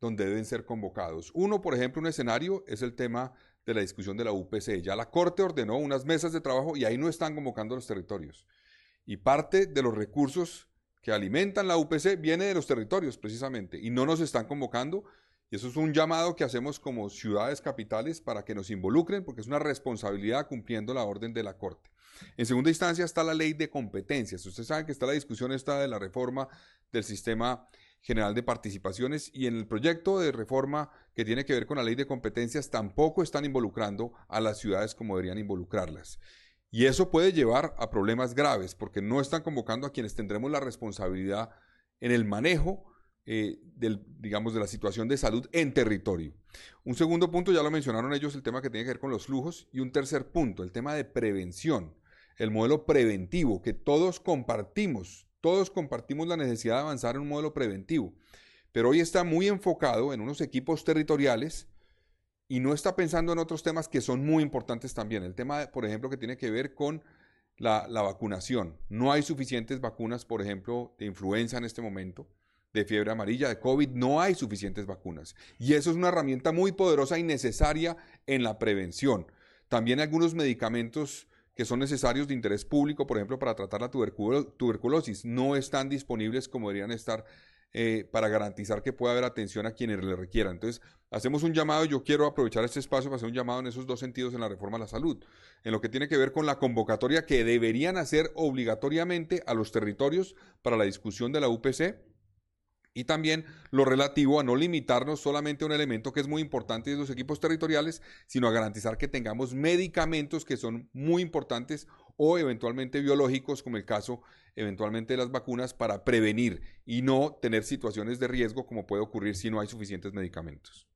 donde deben ser convocados. Uno, por ejemplo, un escenario es el tema de la discusión de la UPC. Ya la Corte ordenó unas mesas de trabajo y ahí no están convocando los territorios. Y parte de los recursos que alimentan la UPC viene de los territorios, precisamente, y no nos están convocando. Y eso es un llamado que hacemos como ciudades capitales para que nos involucren, porque es una responsabilidad cumpliendo la orden de la Corte. En segunda instancia está la ley de competencias. Ustedes saben que está la discusión esta de la reforma del sistema general de participaciones, y en el proyecto de reforma que tiene que ver con la ley de competencias tampoco están involucrando a las ciudades como deberían involucrarlas. Y eso puede llevar a problemas graves, porque no están convocando a quienes tendremos la responsabilidad en el manejo digamos, de la situación de salud en territorio. Un segundo punto, ya lo mencionaron ellos, el tema que tiene que ver con los flujos. Y un tercer punto, el tema de prevención, el modelo preventivo, que todos compartimos la necesidad de avanzar en un modelo preventivo. Pero hoy está muy enfocado en unos equipos territoriales y no está pensando en otros temas que son muy importantes también. El tema, por ejemplo, que tiene que ver con la vacunación. No hay suficientes vacunas, por ejemplo, de influenza en este momento, de fiebre amarilla, de COVID, no hay suficientes vacunas. Y eso es una herramienta muy poderosa y necesaria en la prevención. También algunos medicamentos que son necesarios de interés público, por ejemplo, para tratar la tuberculosis, no están disponibles como deberían estar para garantizar que pueda haber atención a quienes le requieran. Entonces, hacemos un llamado, yo quiero aprovechar este espacio para hacer un llamado en esos dos sentidos en la reforma a la salud, en lo que tiene que ver con la convocatoria que deberían hacer obligatoriamente a los territorios para la discusión de la UPC, y también lo relativo a no limitarnos solamente a un elemento que es muy importante de los equipos territoriales, sino a garantizar que tengamos medicamentos que son muy importantes o eventualmente biológicos, como el caso eventualmente de las vacunas, para prevenir y no tener situaciones de riesgo como puede ocurrir si no hay suficientes medicamentos.